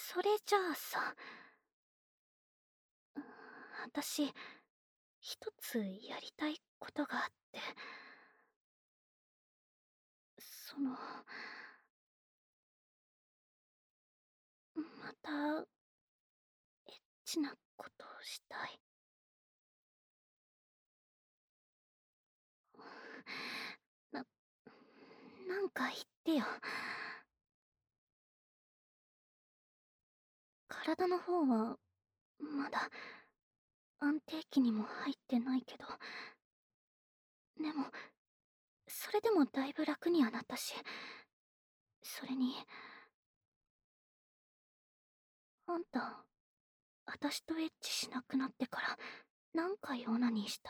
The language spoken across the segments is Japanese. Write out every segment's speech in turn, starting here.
それじゃあさ、私、一つやりたいことがあって、その、また、エッチなことをしたい。な、なんか言ってよ。体の方は、まだ、安定期にも入ってないけど、でも、それでもだいぶ楽にはなったし、それに、あんた、私とエッチしなくなってから、何回オナニーした？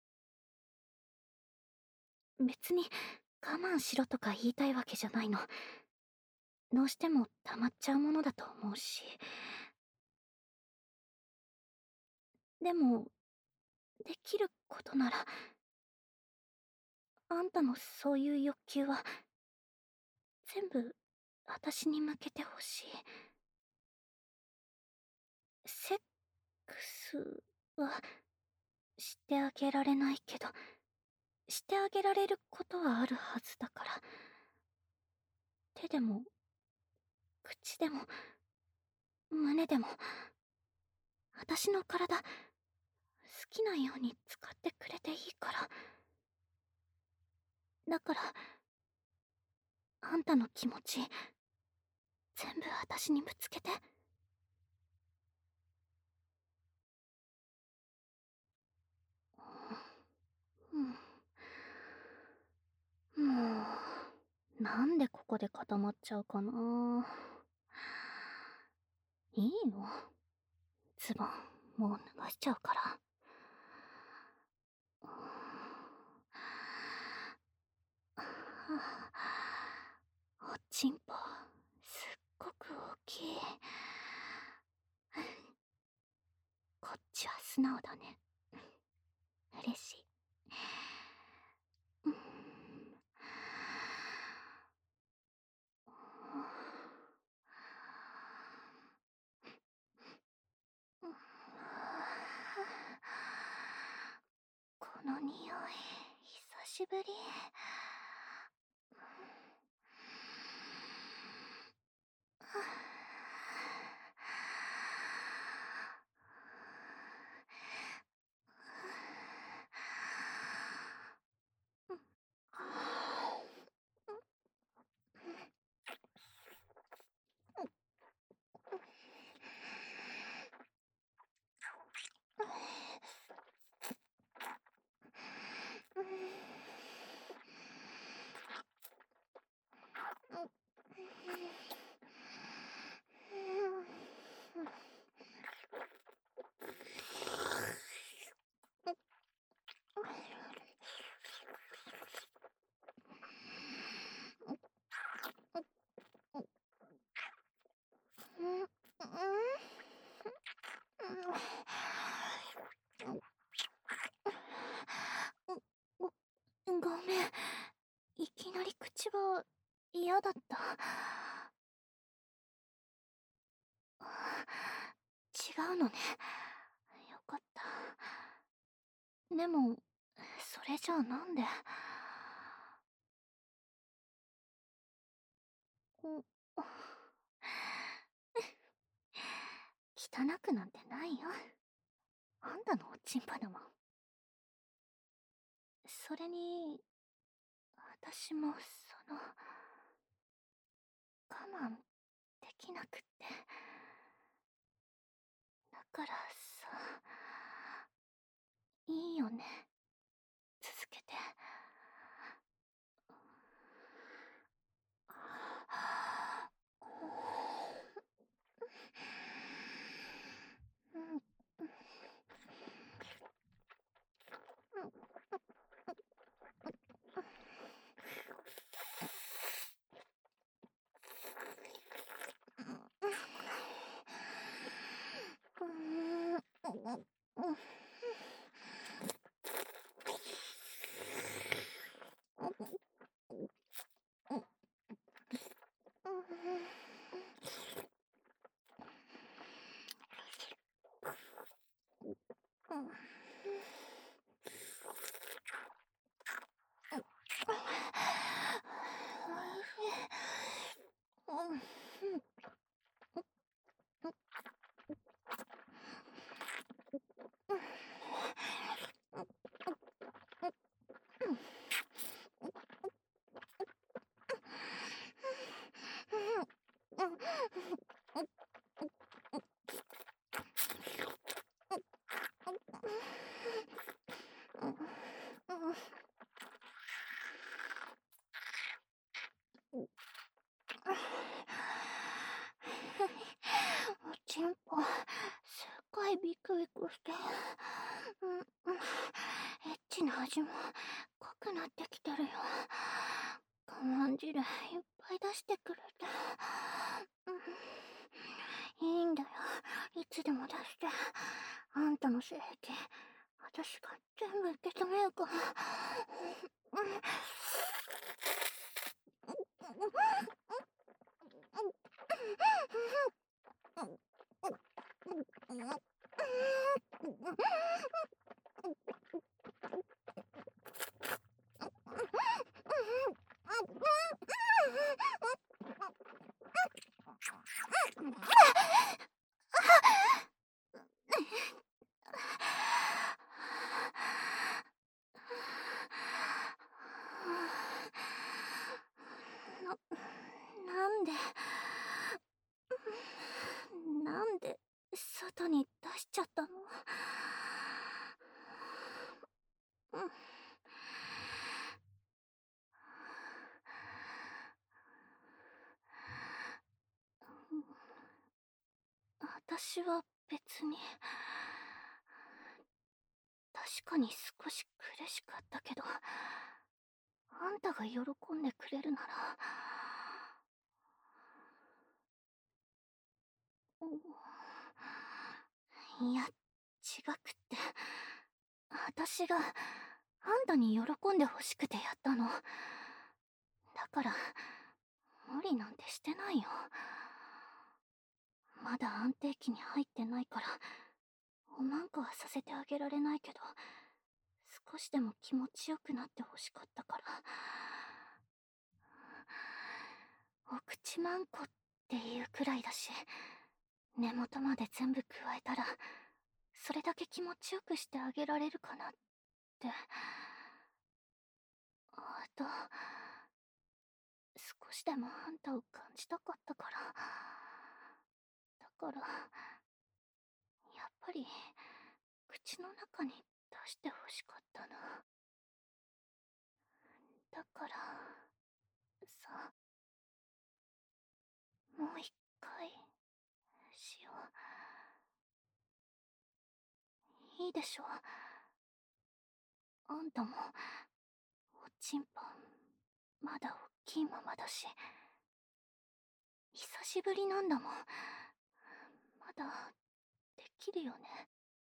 別に、我慢しろとか言いたいわけじゃないの。どうしても溜まっちゃうものだと思うし。でも、できることなら、あんたのそういう欲求は、全部、私に向けてほしい。セックスは、してあげられないけど、してあげられることはあるはずだから。手でも、口でも、胸でも、私の体、好きなように使ってくれていいから。だから、あんたの気持ち、全部私にぶつけて。うん、もう、なんでここで固まっちゃうかな。いいよ。ズボン、もう脱がしちゃうから。おちんぽ、すっごく大きい。こっちは素直だね。嬉しい。うん、この匂い、久しぶり。ごめん。いきなり口は嫌だった。違うのね。よかった。でも、それじゃあなんで。ん汚くなんてないよ。あんたのおちんぽだもん。それに、私も我慢できなくって。だからさ、いいよね。続けて。 して。エッチな味も濃くなってきてるよ。我慢汁いっぱい出してくれて。いいんだよ。いつでも出して。あんたの性癖、私が全部受け止めるから。なんで、なんで外に出しちゃったの？私は別に。確かに少し苦しかったけど、あんたが喜んでくれるなら。いや、違くって、私があんたに喜んでほしくてやったの。だから無理なんてしてないよ。まだ安定期に入ってないからおまんこはさせてあげられないけど、少しでも気持ちよくなってほしかったから。お口まんこっていうくらいだし、根元まで全部加えたらそれだけ気持ちよくしてあげられるかなって。あと少しでもあんたを感じたかったから。だからやっぱり口の中に出してほしかったな。だからさ、もう一回しよう。いいでしょ。あんたもおちんぽんまだおっきいままだし、久しぶりなんだもん。まだできるよね。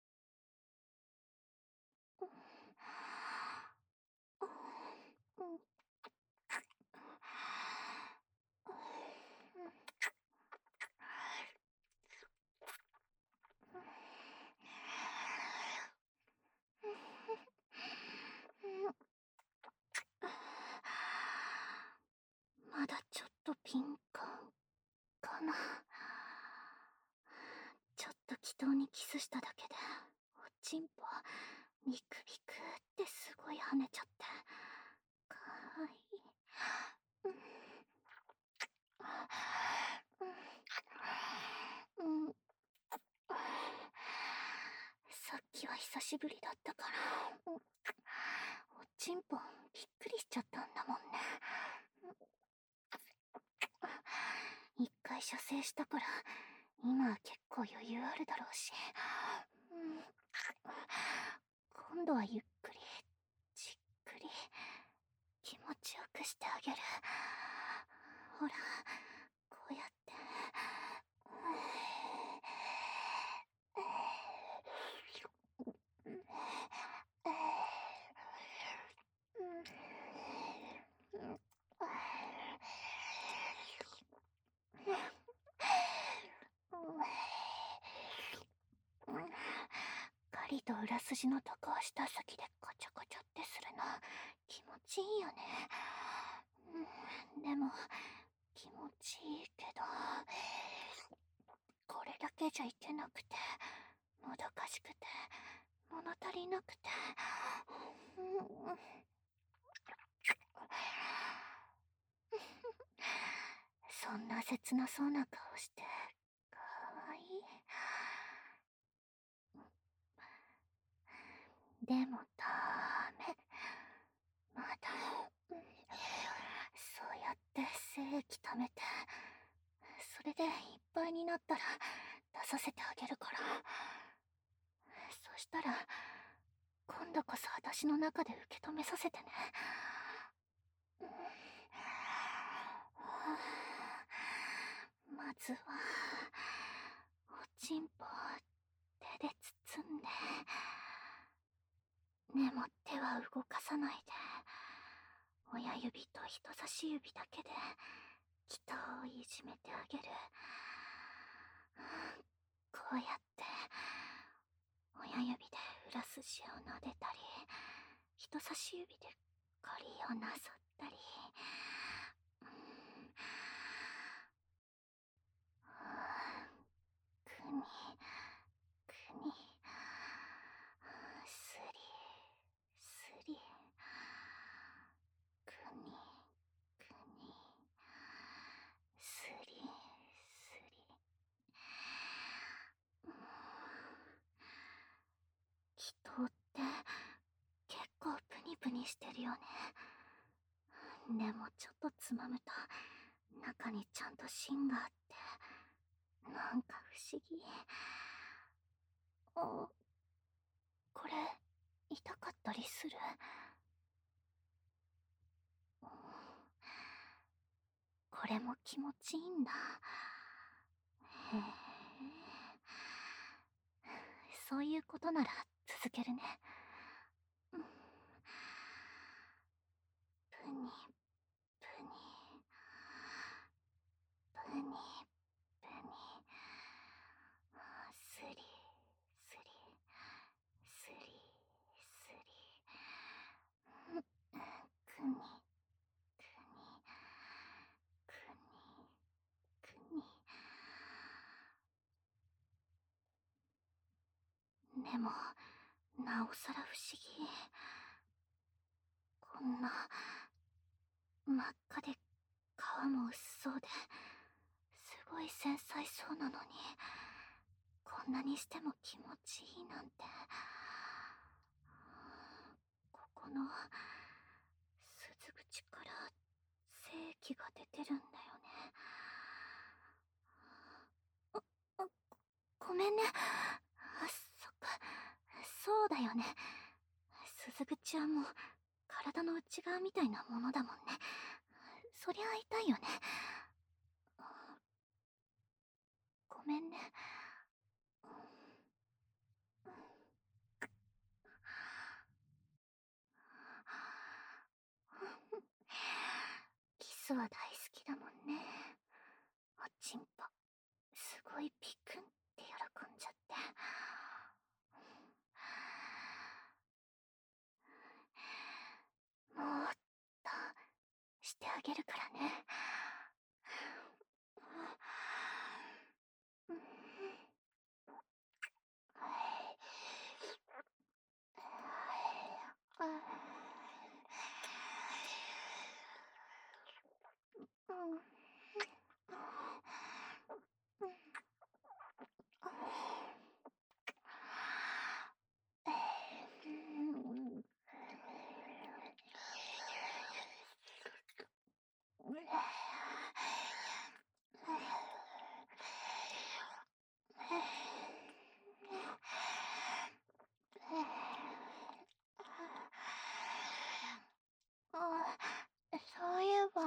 まだちょっと敏感かな。ちょっと祈祷にキスしただけでおちんぽビクビクってすごい跳ねちゃって、かわいい。さっきは久しぶりだったから、おちんぽびっくりしちゃったんだもんね。一回射精したから今は結構余裕あるだろうし、今度はゆっくりじっくり気持ちよくしてあげる。ほら、こうやって。ガリと裏筋の高下先でカチャカチャってするの気持ちいいよね。でも気持ちいいけど、これだけじゃいけなくて、もどかしくて物足りなくて。そんな切なそうな顔してかわいい。でもダメ。まだそうやって精液溜めて、それでいっぱいになったら出させてあげるから。 したら、今度こそ私の中で受け止めさせてね。まずは、おちんぽを手で包んで、でも手は動かさないで、親指と人差し指だけで気筒をいじめてあげる。こうやって親指で裏筋を撫でたり、人差し指でコリをなぞったり、くにくに、すりすり、くにくに、すりすり。気筒って結構プニプニしてるよね。でもちょっとつまむと中にちゃんと芯があって、なんか不思議。あ、これ痛かったりする？これも気持ちいいんだ。へえ、そういうことなら続けるね。うん、プニプニプニプニ、スリスリスリスリ、くにくにくにくに。でもなおさら不思議。こんな真っ赤で皮も薄そうで、すごい繊細そうなのに、こんなにしても気持ちいいなんて。ここの鈴口から精液が出てるんだよね。あ、ごめんね。そっか、そうだよね。鈴口はもう体の内側みたいなものだもんね。そりゃ痛いよね。ごめんね。キスは大好きだもんね。おちんぽ、すごいピクンって喜んじゃって。もっとしてあげるからね。そういえば、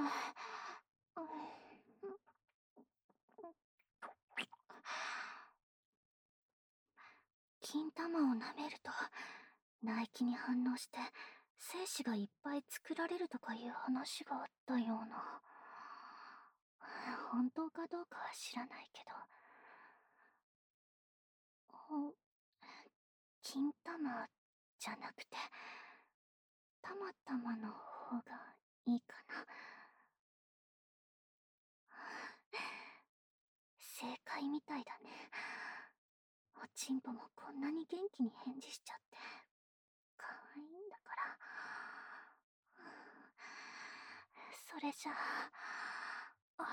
金玉を舐めると唾液に反応して精子がいっぱい作られるとかいう話があったような。本当かどうかは知らないけど、金玉じゃなくてたまたまの方がいいかな。正解みたいだね。おちんぽもこんなに元気に返事しちゃって、可愛いんだから。それじゃあ、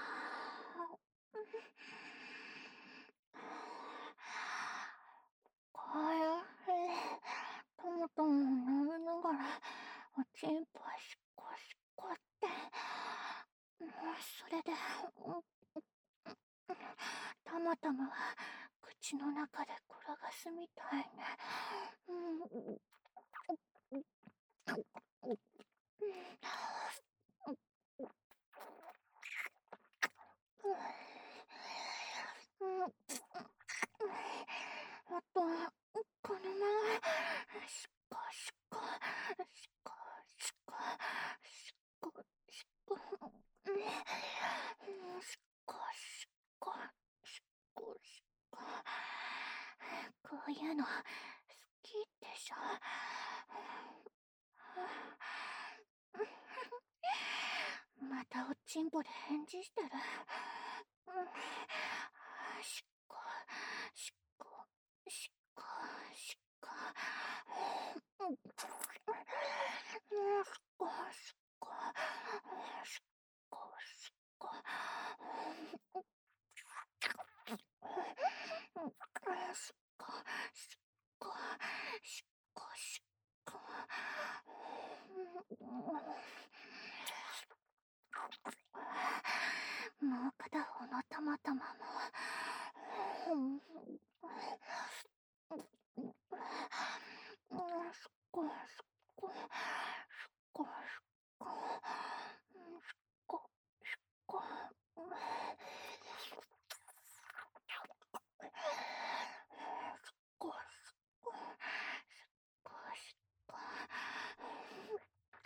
これ、ともとも舐めながら、おちんぽしこしこって、それで、たまたまは口の中で転がスみたいね。うん。あとは、このまま、しこしこ、しこしこ、しこしこ、しこしこ、しこしこ。こういうの、好きでしょ。またおちんぽで返事してる。しっこ、しっこ、しっこ、しっこ。しっこ、しっこ、しっこ、しっこ、しっこ。しっこ、しっこ、しっこ、しっこ。もう片方のたまたまも。すっごいすっごいすっごいすっごいすっごいすっごいすっごいすっごいすっごい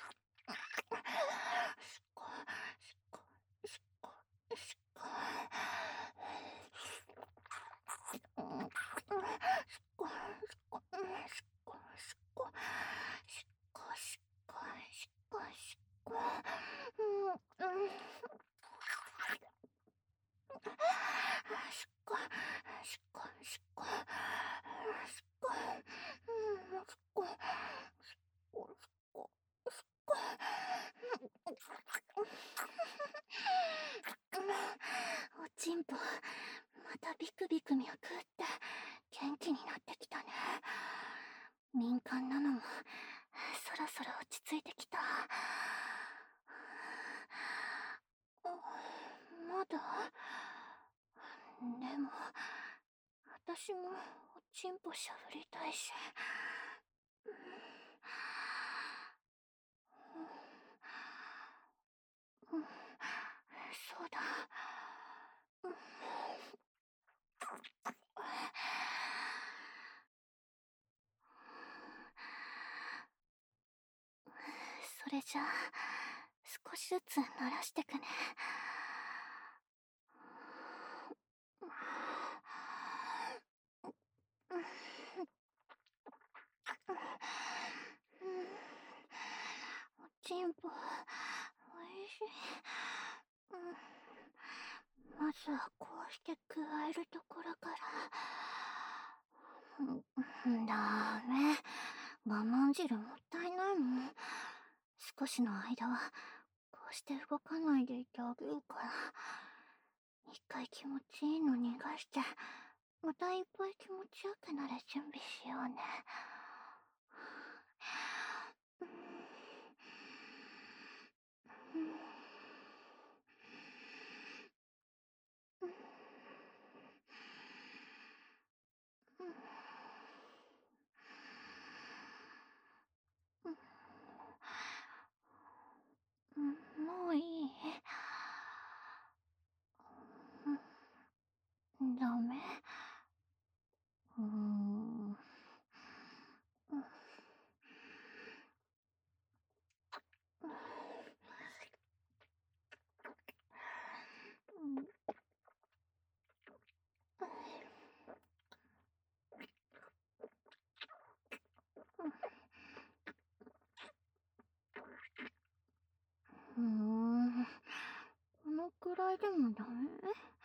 おちんぽ、またビクビク脈打って元気になってきたね。敏感なのもそろそろ落ち着いてきた。まだでも私もおちんぽしゃぶりたいし。そうだ。それじゃあ少しずつ慣らしてくね。おちんぽ、おいしい。まずはこうして加えるところから。ダメ。我慢汁もったいないもん。少しの間はこうして動かないでいてあげるから。一回気持ちいいの逃がして、またいっぱい気持ちよくなる準備しようね。もういい？ダメ？このくらいでもダメ？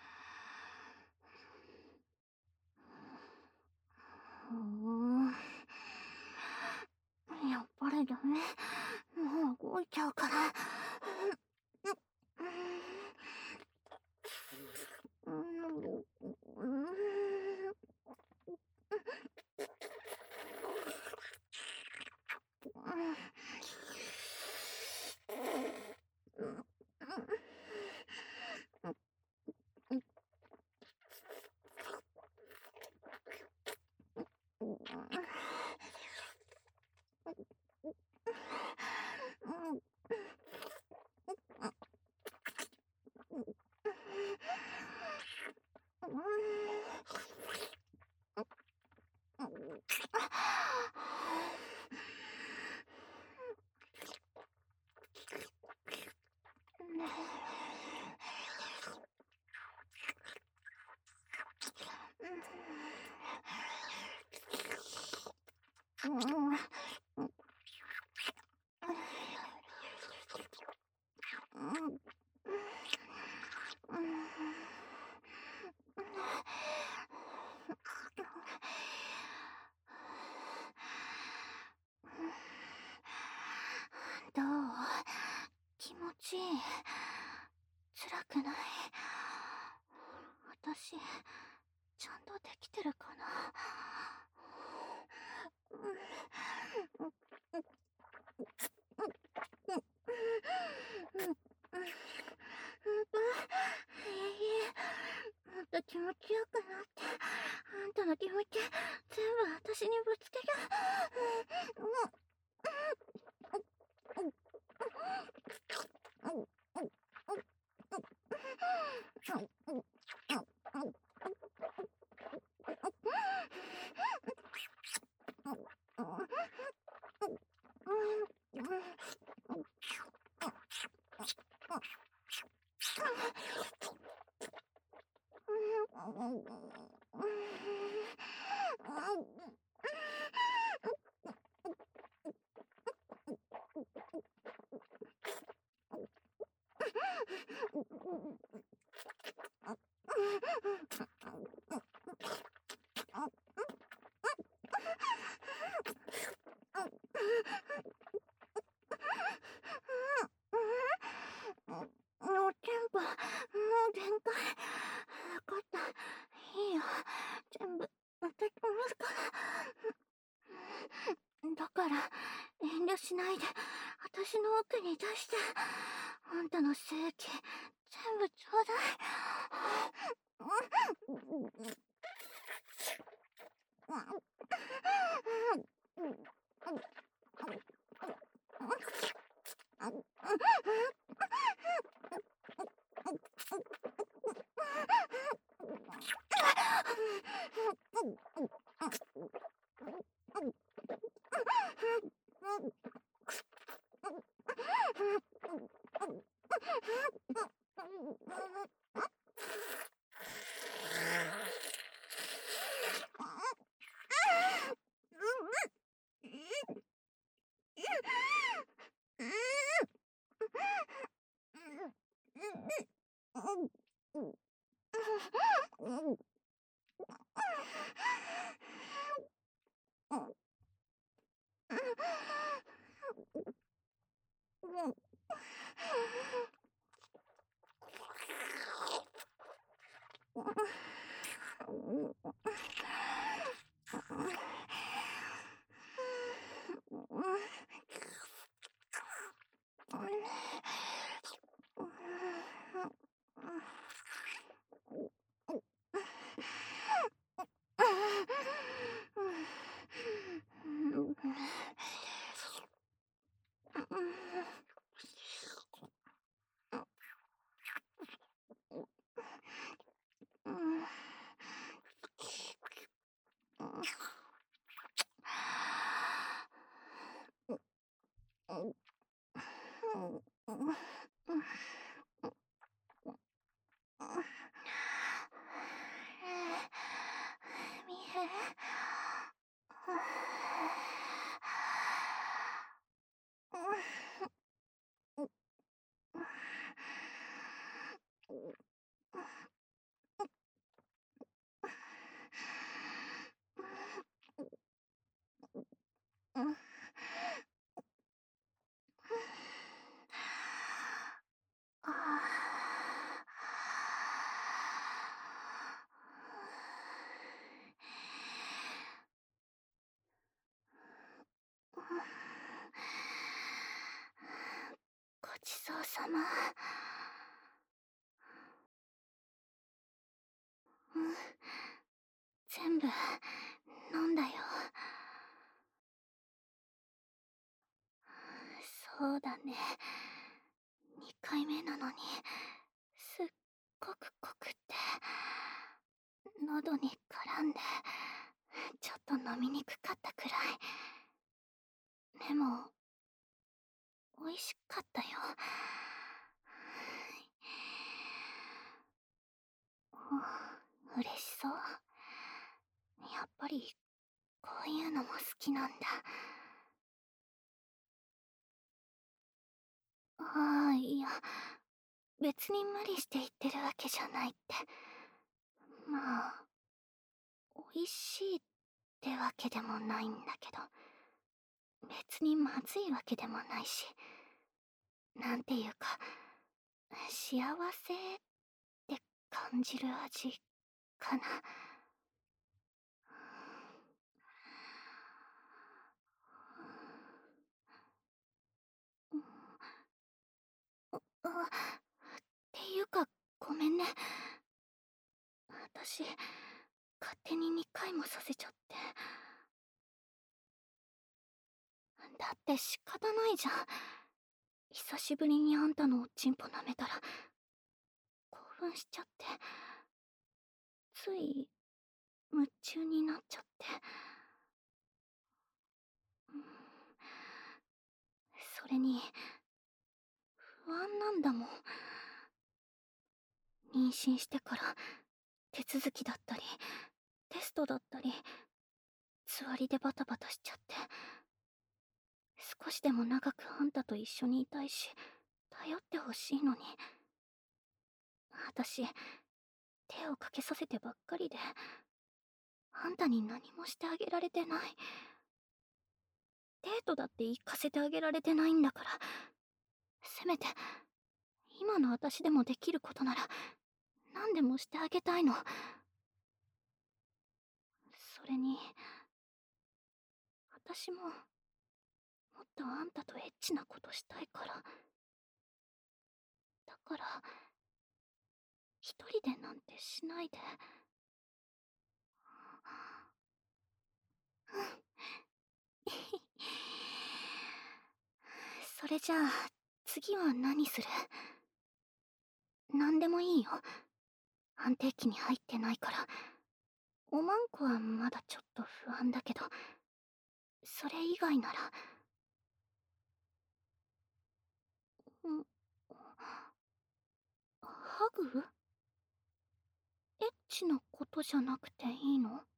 やっぱりダメ。もう動いちゃうから。 ちいい。辛くない。私、ちゃんとできてるかな。もっと気持ちよくなって、あんたの気持ち、全部私にぶつける。もう全部、もう限界。わかった。いいよ。全部、私ますから。だから、遠慮しないで、私の奥に出して、あんたの精液、全部ちょうだい。みごちそうさま。全部飲んだよ。そうだね。2回目なのに、すっごく濃くって、喉に絡んで、ちょっと飲みにくかったくらい。でも、美味しかったよ。嬉しそう。やっぱり、こういうのも好きなんだ。ああ、いや、別に無理して言ってるわけじゃないって。まあ、美味しいってわけでもないんだけど、別にまずいわけでもないし、 なんていうか、幸せって感じる味かな。うん、っていうか、ごめんね。私、勝手に2回もさせちゃって。だって仕方ないじゃん。久しぶりにあんたのおっちんぽ舐めたら、興奮しちゃって、つい夢中になっちゃって。うん、それに、不安なんだもん。妊娠してから、手続きだったり、テストだったり、つわりでバタバタしちゃって。少しでも長くあんたと一緒にいたいし、頼ってほしいのに。私、手をかけさせてばっかりで、あんたに何もしてあげられてない。デートだって行かせてあげられてないんだから、せめて、今の私でもできることなら、何でもしてあげたいの。それに、私も、もっとあんたとエッチなことしたいから。だから、一人でなんてしないで。うん。それじゃあ、次は何する？何でもいいよ。安定期に入ってないから。おまんこはまだちょっと不安だけど、それ以外なら。ん、ハグ？エッチなことじゃなくていいの？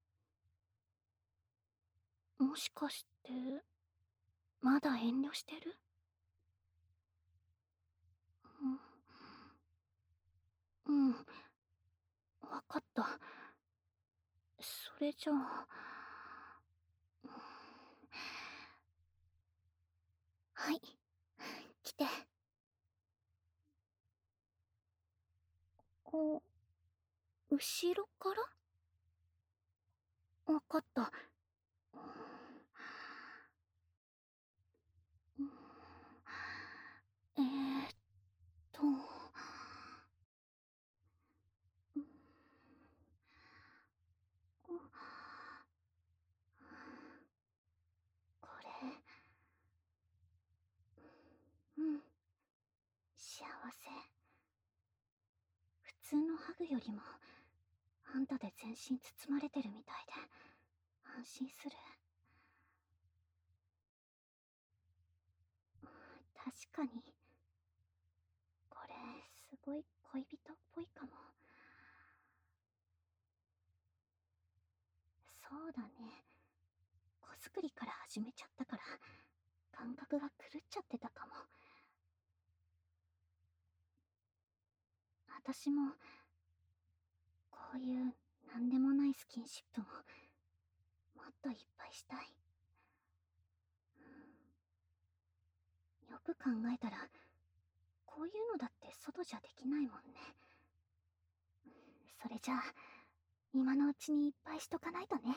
もしかして、まだ遠慮してる？うん、うん、わかった。それじゃあ、はい、来て。お、後ろから？わかった。うん、えーっと、うんこれ、うん、幸せ。普通のハグよりも、あんたで全身包まれてるみたいで、安心する。確かに、これ、すごい恋人っぽいかも。そうだね。子作りから始めちゃったから、感覚が狂っちゃってたかも。私も、こういうなんでもないスキンシップも、もっといっぱいしたい。よく考えたら、こういうのだって外じゃできないもんね。それじゃあ、今のうちにいっぱいしとかないとね。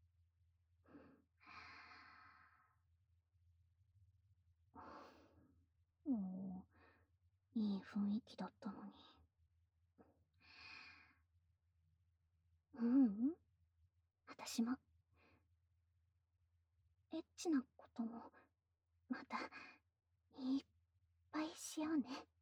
もう、いい雰囲気だったのに。ううん。私も、エッチなことも、また、いっぱいしようね。